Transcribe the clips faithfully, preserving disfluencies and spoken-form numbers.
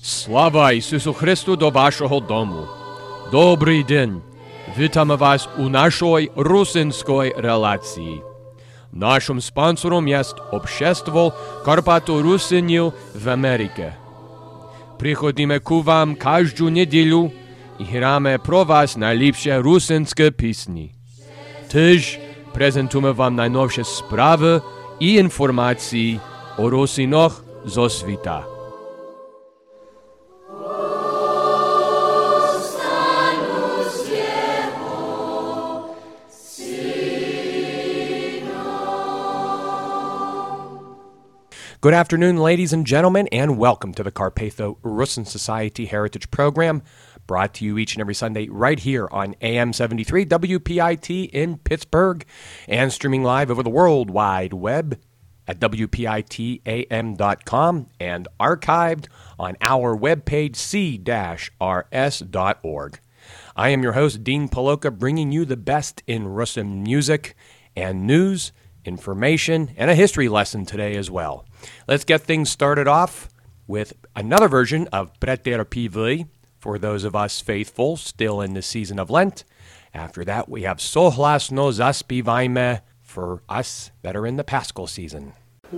Слава Ісусу Христу до вашого дому. Добрий день. Вітаємо вас у нашій русинській релації. Нашим спонсором є Общество Карпато-Русинів в Америці. Приходимо к вам кожну неділю і граємо про вас найліпші русинські пісні. Теж презентуємо вам найновші справи і інформації о русинах зо світа. Good afternoon, ladies and gentlemen, and welcome to the Carpatho-Russin Society Heritage Program, brought to you each and every Sunday right here on A M seventy-three W P I T in Pittsburgh, and streaming live over the World Wide Web at W P I T A M dot com and archived on our webpage c r s dot org. I am your host, Dean Paloka, bringing you the best in Russin music and news, information, and a history lesson today as well. Let's get things started off with another version of Preter Pivli for those of us faithful still in the season of Lent. After that, we have Sohlasno Zaspivajme for us that are in the Paschal season.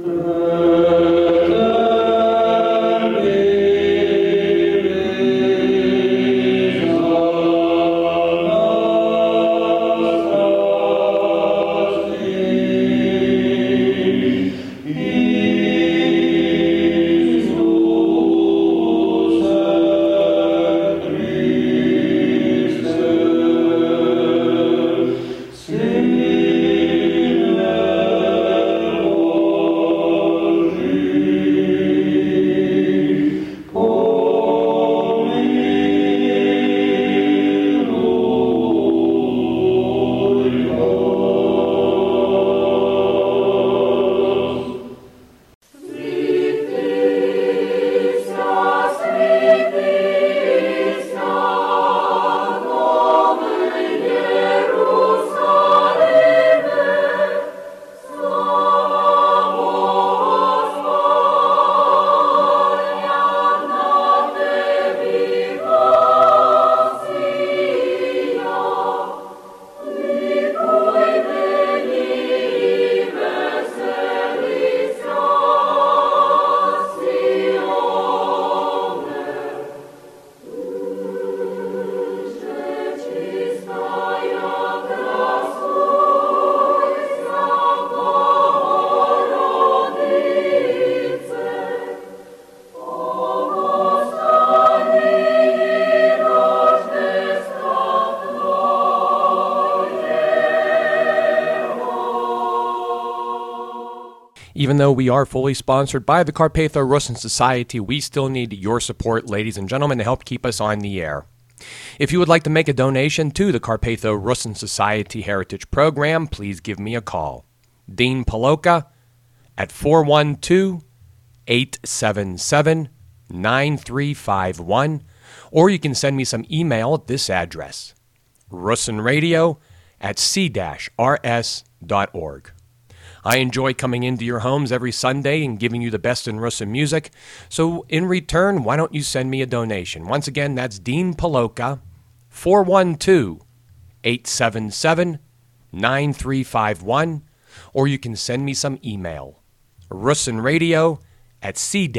Even though we are fully sponsored by the Carpatho-Russin Society, we still need your support, ladies and gentlemen, to help keep us on the air. If you would like to make a donation to the Carpatho-Russin Society Heritage Program, please give me a call. Dean Paloka at four one two, eight seven seven, nine three five one, or you can send me some email at this address, russinradio at c r s dot org. I enjoy coming into your homes every Sunday and giving you the best in Russin music, so in return, why don't you send me a donation? Once again, that's Dean Paloka, four one two, eight seven seven, nine three five one, or you can send me some email, russinradio at c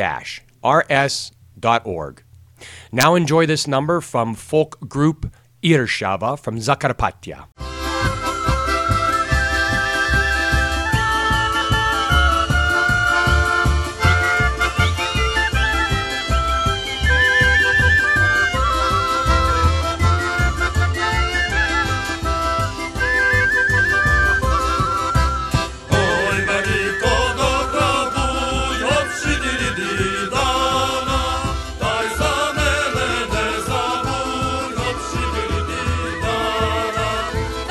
r s dot org. Now enjoy this number from folk group Irshava from Zakarpattia. Dana,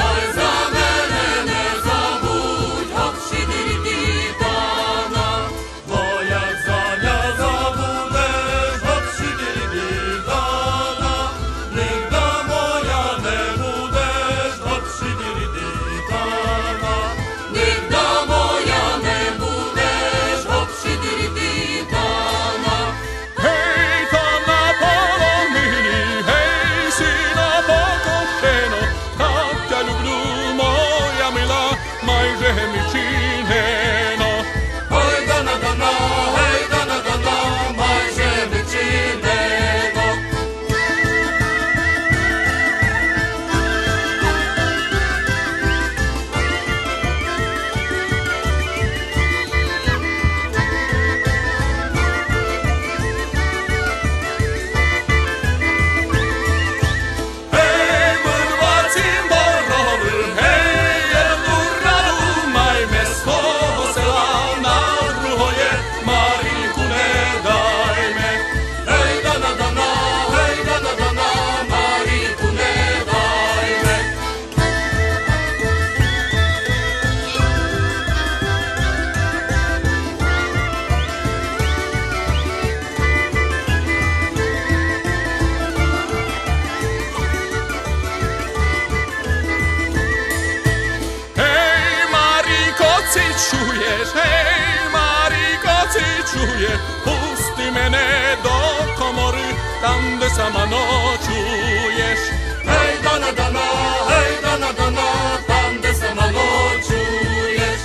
čuje, pusti mene do komory, tam gde sama noćuješ. Hej, dana, dana, hej, dana, dana, tam gde sama noćuješ.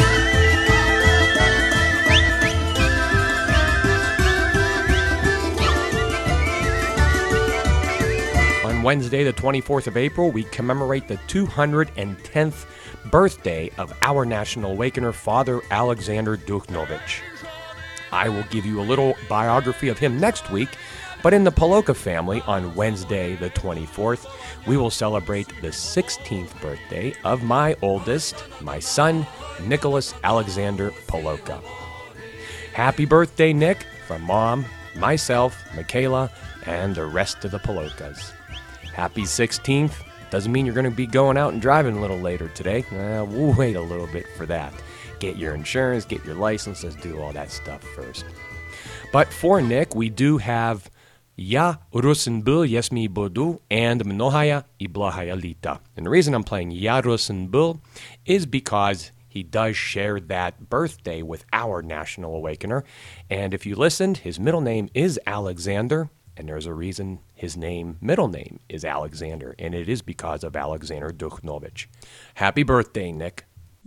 On Wednesday, the twenty-fourth of April, we commemorate the two hundred tenth birthday of our national awakener, Father Alexander Duchnovich. I will give you a little biography of him next week, but in the Poloka family, on Wednesday, the twenty-fourth, we will celebrate the sixteenth birthday of my oldest, my son, Nicholas Alexander Poloka. Happy birthday, Nick, from Mom, myself, Michaela, and the rest of the Polokas. Happy sixteenth. Doesn't mean you're going to be going out and driving a little later today. Uh, we'll wait a little bit for that. Get your insurance, get your licenses, do all that stuff first. But for Nick, we do have Ya Rusin Bil Yesmi Bodu and Mnohaya i Blahaya Lita. And the reason I'm playing Ya Rusin Bil is because he does share that birthday with our national awakener. And if you listened, his middle name is Alexander. And there's a reason his name, middle name, is Alexander, and it is because of Alexander Duchnovich. Happy birthday, Nick.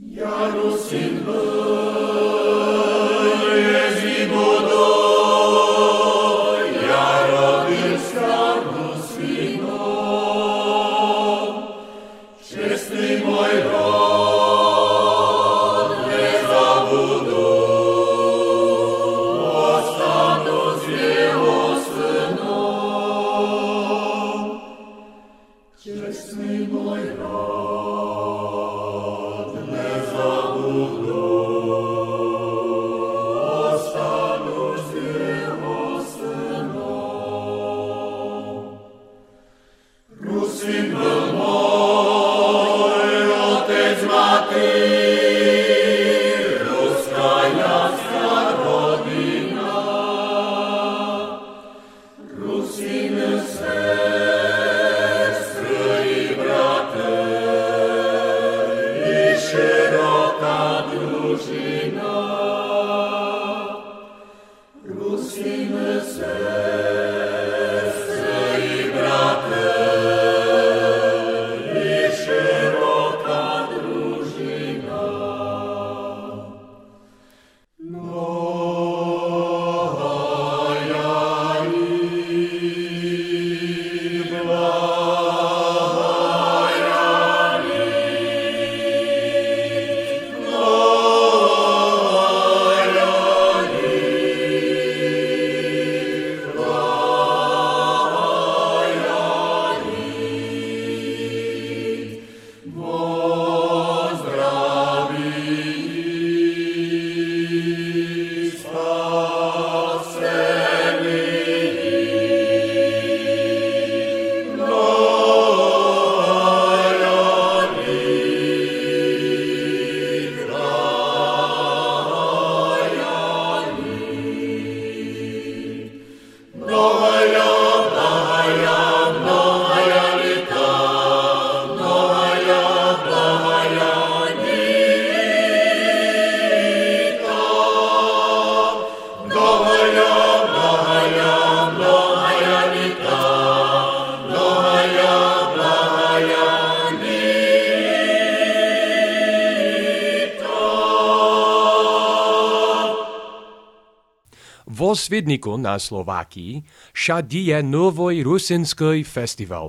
Vo Svidniku na Slovákii šadije nový rusinský festival.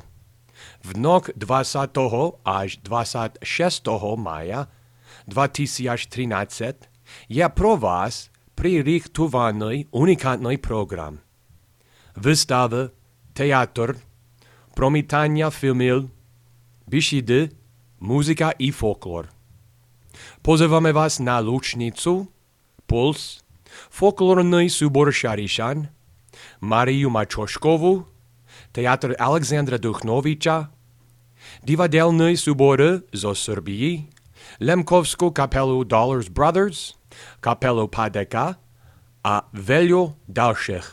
V nok dvacátého až dvacátého šestého mája dva tisíce třináct je pro vás pririchtovaný unikátny program. Výstavy, teatr, promítania filmů, besiedy, muzika i folklor. Pozývame vás na Lučnicu, Puls, folklorný súbor Šarišan, Mariu Mačoškovu, teatr Alexandra Duchnoviča, divadelné súbory zo Srbії, Lemkovskú kapelu Dollars Brothers, kapelu Padeka a veľa ďalších.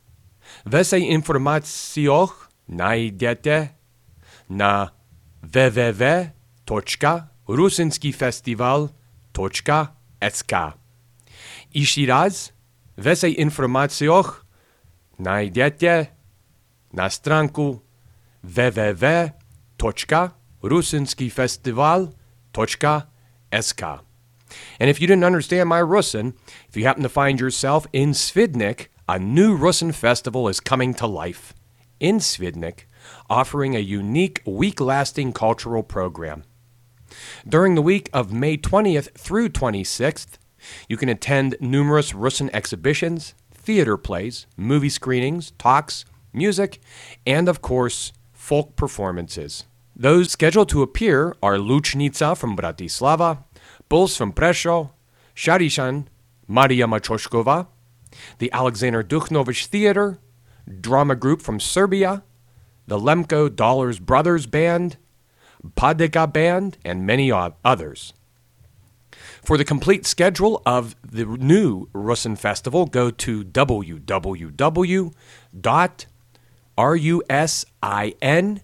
Viacej informáciách nájdete na w w w tečka rusinský festival tečka es ká. Ešte raz Więcej informacjoch najdziecie na stránku w w w dot rusinski festival dot s k. And if you didn't understand my Russin, if you happen to find yourself in Svidnik, a new Russin festival is coming to life in Svidnik, offering a unique week-lasting cultural program. During the week of May twentieth through twenty-sixth, you can attend numerous Russin exhibitions, theater plays, movie screenings, talks, music, and of course, folk performances. Those scheduled to appear are Luchnica from Bratislava, Bulls from Prešov, Šarišan, Maria Machoškova, the Alexander Duchnovich Theater, drama group from Serbia, the Lemko Dollars Brothers Band, Padeka Band, and many others. For the complete schedule of the new Russin Festival, go to w w w dot rusinsky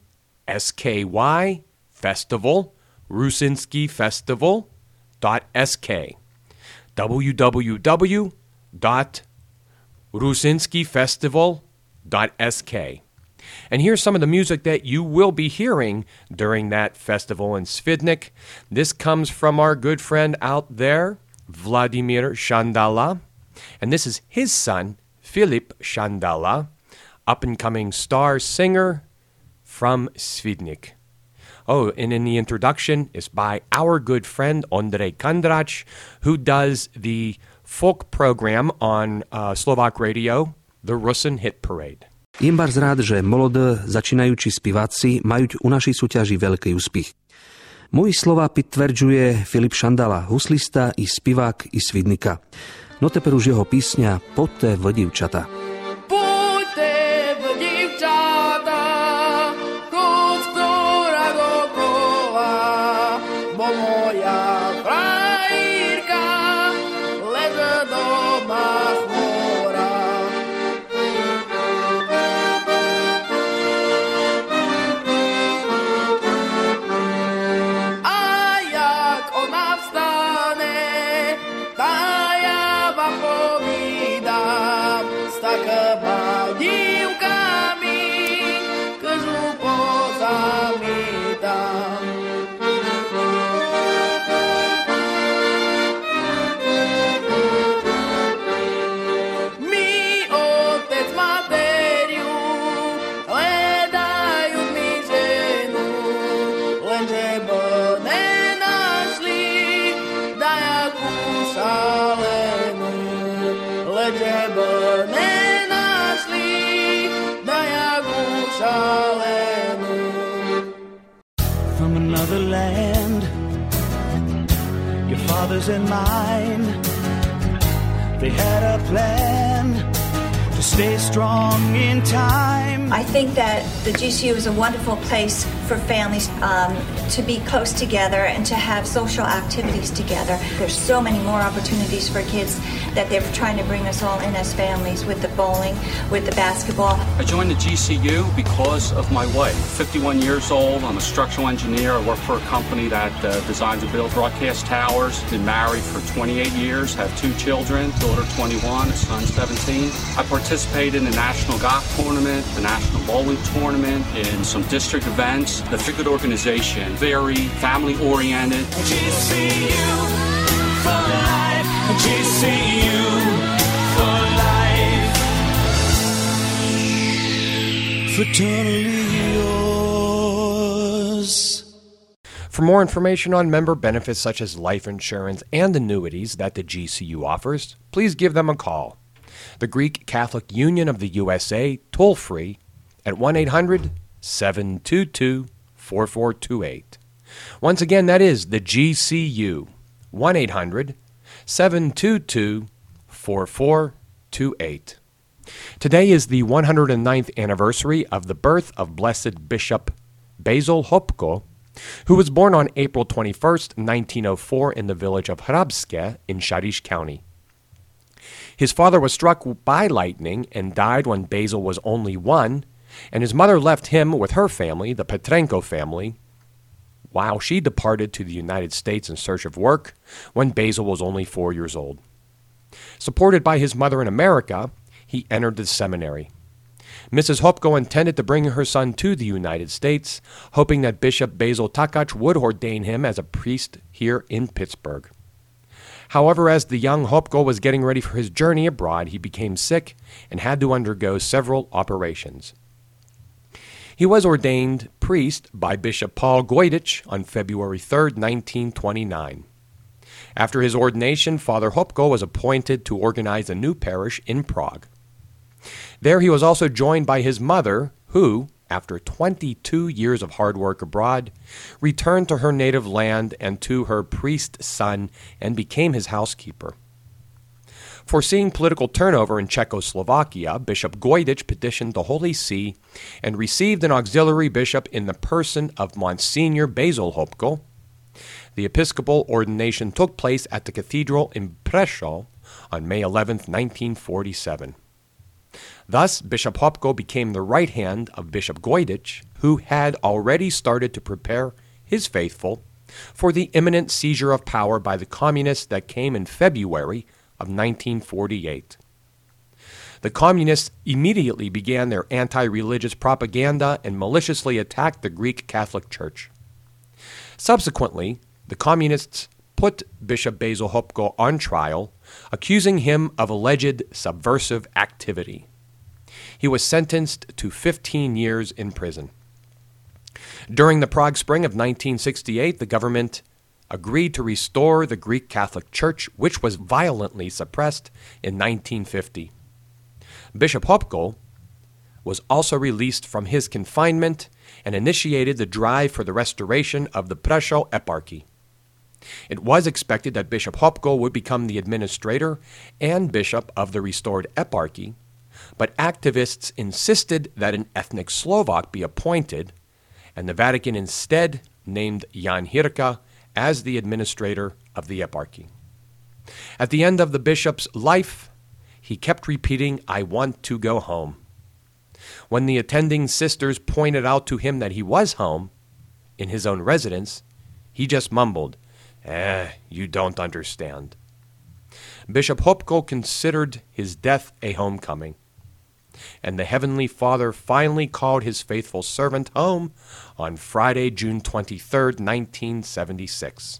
festival rusinski festival dot s k. w w w dot rusinski festival dot s k. And here's some of the music that you will be hearing during that festival in Svidnik. This comes from our good friend out there, Vladimir Shandala. And this is his son, Filip Shandala, up-and-coming star singer from Svidnik. Oh, and in the introduction is by our good friend Ondrej Kandrač, who does the folk program on uh, Slovak radio, the Russin Hit Parade. Jem bardzo rád, že mladí začínajúci spieváci majú u našej súťaži veľký úspech. Moji slova potvrdzuje Filip Šandala, huslista i spivák i Svidnika. No teper už jeho písňa Poďte v divčata. Poďte v divčata, choď ktorá dokola, bo moja frajírka leže doma chmura. A jak ona vstane, tá ja vám povídam, s takýma dívkami každú pozamítam. Mi otec materiu hľadajú mi ženu, lenže bo nenašli dajakú šalenú, lenže bo nenašli dajakú šalenú. From another land, your father's and mine, they had a plan to stay strong in time. I think that the G C U is a wonderful place for families um, to be close together and to have social activities together. There's so many more opportunities for kids that they're trying to bring us all in as families with the bowling, with the basketball. I joined the G C U because of my wife. fifty-one years old, I'm a structural engineer. I work for a company that uh, designs and builds broadcast towers. Been married for twenty-eight years, have two children, daughter twenty-one, a son seventeen. I participated in the National Golf Tournament, the National Bowling Tournament, in some district events. The Good organization, very family-oriented. G C U for life, G C U for life. Fraternally yours. For more information on member benefits such as life insurance and annuities that the G C U offers, please give them a call. The Greek Catholic Union of the U S A, toll-free, at one eight hundred seven two two four four two eight. Once again, that is the G C U, one eight hundred seven two two four four two eight. Today is the one hundred ninth anniversary of the birth of Blessed Bishop Basil Hopko, who was born on April twenty-first, nineteen oh four in the village of Hrabske in Šariš County. His father was struck by lightning and died when Basil was only one, and his mother left him with her family, the Petrenko family, while she departed to the United States in search of work when Basil was only four years old. Supported by his mother in America, he entered the seminary. Missus Hopko intended to bring her son to the United States, hoping that Bishop Basil Takac would ordain him as a priest here in Pittsburgh. However, as the young Hopko was getting ready for his journey abroad, he became sick and had to undergo several operations. He was ordained priest by Bishop Paul Gojdich on February third, nineteen twenty-nine. After his ordination, Father Hopko was appointed to organize a new parish in Prague. There he was also joined by his mother, who, after twenty-two years of hard work abroad, returned to her native land and to her priest son and became his housekeeper. Foreseeing political turnover in Czechoslovakia, Bishop Gojdich petitioned the Holy See and received an auxiliary bishop in the person of Monsignor Basil Hopko. The episcopal ordination took place at the cathedral in Prešov on May eleventh, nineteen forty-seven. Thus, Bishop Hopko became the right hand of Bishop Gojdich, who had already started to prepare his faithful for the imminent seizure of power by the communists that came in February of nineteen forty-eight. The communists immediately began their anti-religious propaganda and maliciously attacked the Greek Catholic Church. Subsequently, the communists put Bishop Basil Hopko on trial, accusing him of alleged subversive activity. He was sentenced to fifteen years in prison. During the Prague Spring of nineteen sixty-eight, the government agreed to restore the Greek Catholic Church, which was violently suppressed in nineteen fifty. Bishop Hopko was also released from his confinement and initiated the drive for the restoration of the Prešov Eparchy. It was expected that Bishop Hopko would become the administrator and bishop of the restored eparchy, but activists insisted that an ethnic Slovak be appointed, and the Vatican instead named Jan Hirka as the administrator of the eparchy. At the end of the bishop's life, he kept repeating, "I want to go home." When the attending sisters pointed out to him that he was home, in his own residence, he just mumbled, "Eh, you don't understand." Bishop Hopko considered his death a homecoming, and the Heavenly Father finally called his faithful servant home on Friday, June twenty-third, nineteen seventy-six.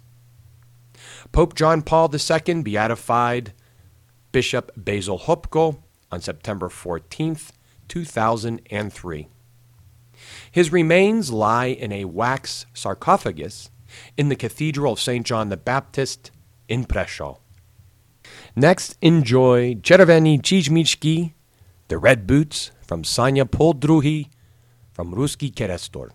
Pope John Paul the Second beatified Bishop Basil Hopko on September fourteenth, two thousand three. His remains lie in a wax sarcophagus in the Cathedral of Saint John the Baptist in Prešov. Next, enjoy Červený čizmičky, The Red Boots, from Sanya Poldruhy, from Ruský Kerestor.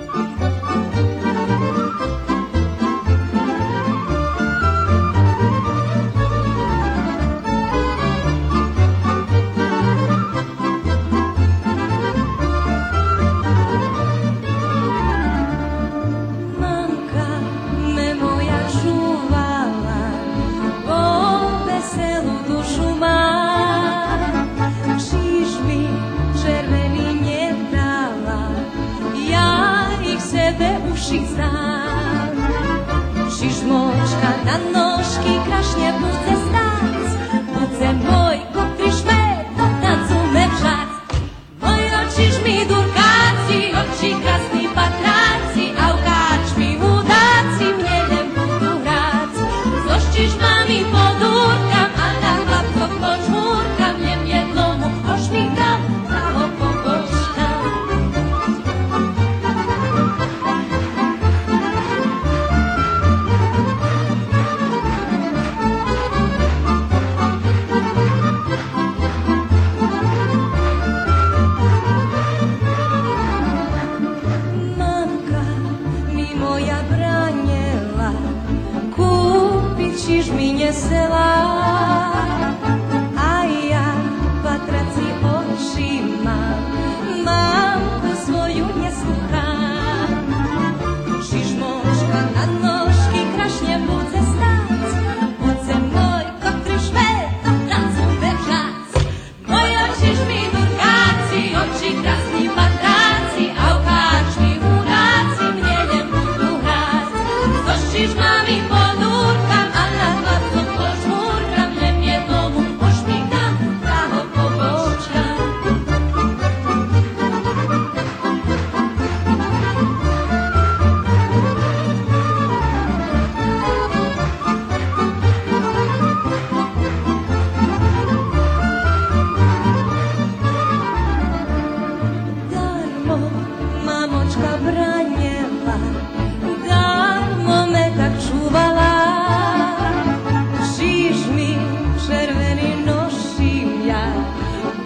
Šižmočka na nožky krašne bude stát, bude môj koprišme, do tancu me vžať. Môj očiž mi durkáci, oči krasný patráci, a ukáč mi udáci, mne nebudú hrať. Zoštiž mami podúrkam, a na chlapcoch počmúrkam, jem jednomu ošmíkam, praho pobočkam.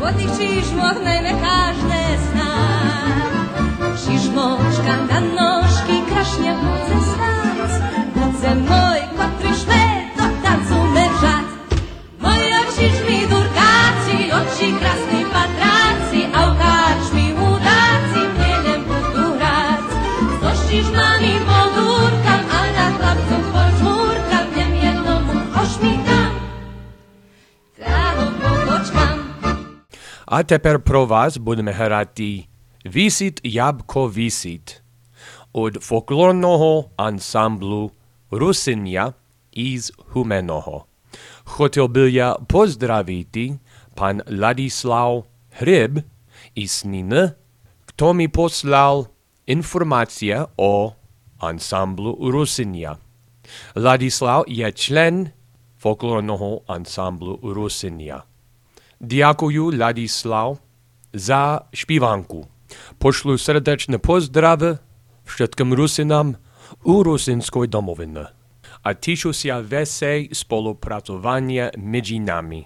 Body čižmoch najmä každé sná. Čižmočka na nožky krašne budze stác. Budze môj, ktorý šle do tancu meržať. Moji oči žmi durkáci, oči krásny patráci, a u karčmi hudáci mne budú hrať. So čižmami podúrkam, a na chlapcu požmúrkam, nem jednomu ošmíkam. Táho pobočkam. A тепер про вас будемо грати «Вісить ябко вісить» від фольклорного ансамблю «Русиня» із Гуменного. Хотів би я поздравити пан Ладислав Гриб із Ніни, хто ми послав інформацію о ансамблю «Русиня». Ладислав є член фольклорного ансамблю «Русиня». Дякую, Ладислав, за шпіванку. Пошлю сердечне поздрави všetkým Rusinám у Русинської домовини. А тішуся весей спolupracovania medzi nami.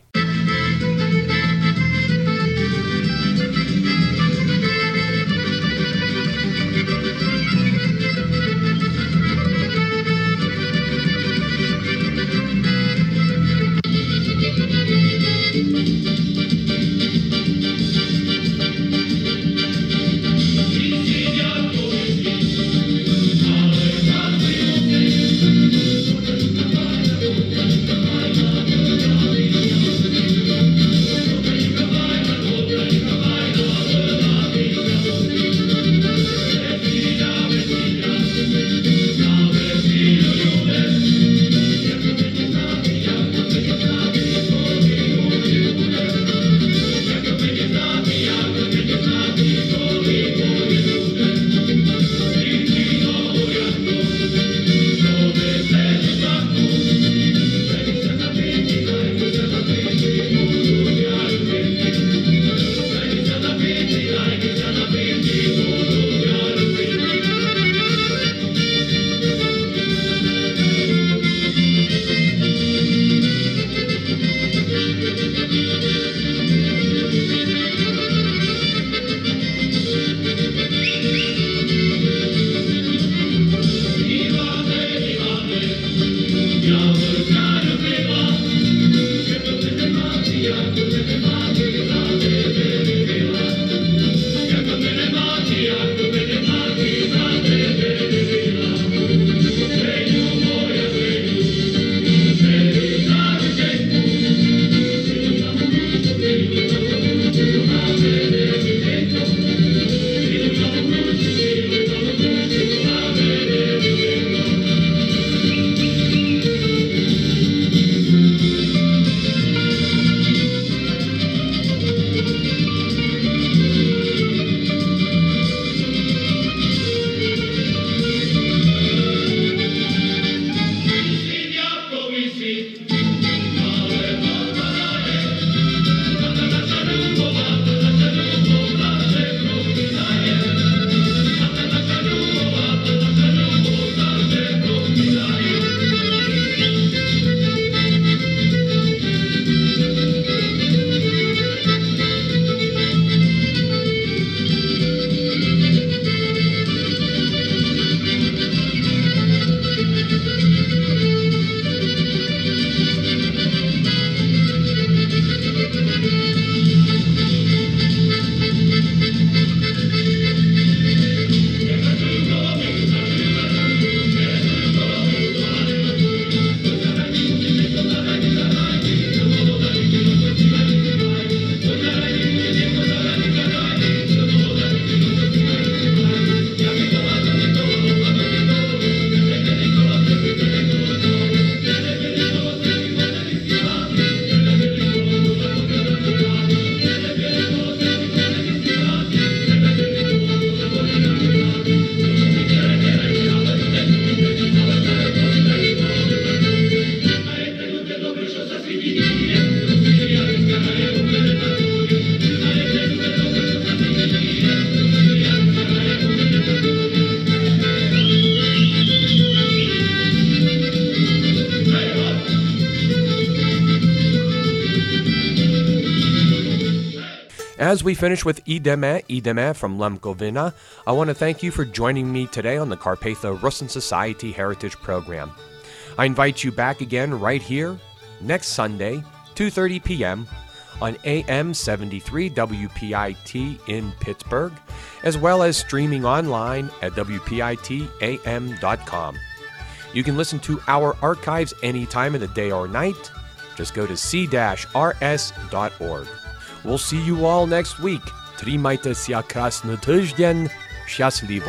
As we finish with Ideme, Ideme from Lemkovina, I want to thank you for joining me today on the Carpatho Rusin Society Heritage Program. I invite you back again right here next Sunday, two thirty p.m. on A M seventy-three W P I T in Pittsburgh, as well as streaming online at W P I T A M dot com. You can listen to our archives any time of the day or night. Just go to c dash r s dot org. We'll see you all next week. Trimajte sia krasny tydzień. Szczęśliwo.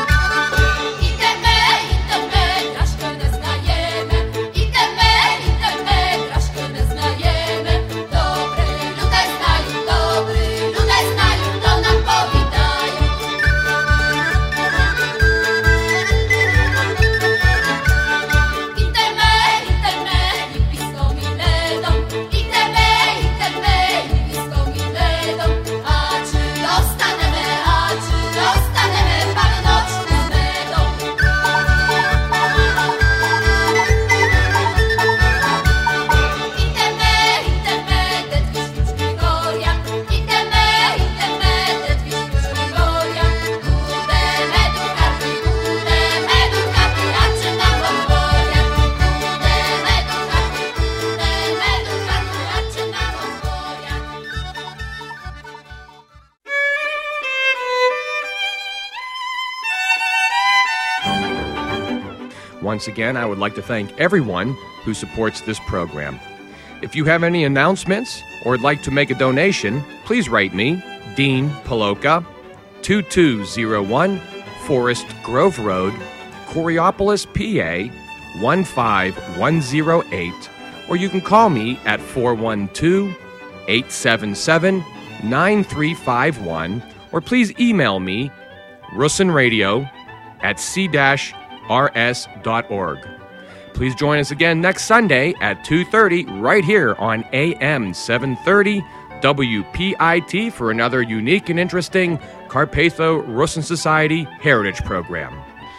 Once again, I would like to thank everyone who supports this program. If you have any announcements or would like to make a donation, please write me, Dean Paloka, two two zero one Forest Grove Road, Coriopolis, P A, one five one zero eight, or you can call me at four one two, eight seven seven, nine three five one, or please email me, rusinradio at c dash r s dot org. Please join us again next Sunday at two thirty right here on A M seven thirty W P I T for another unique and interesting Carpatho Rusin Society Heritage Program.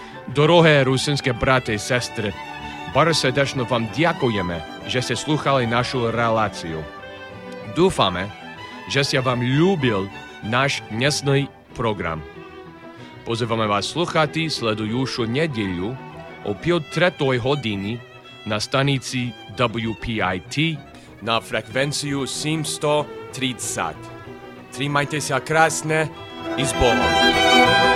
Дороге русинські брати і сестри, bardzo serdecznie wam dziękujemy, że ste słuchali naszą relację. Dúfame, że ste wam lubil nasz dnešný program. Pozývame vás sluchati sledujúšu nedeľu o pol tretej hodiny na stanici W P I T na frekvenciu sedemsto tridsať. Trimajte sa krásne i s Bohom.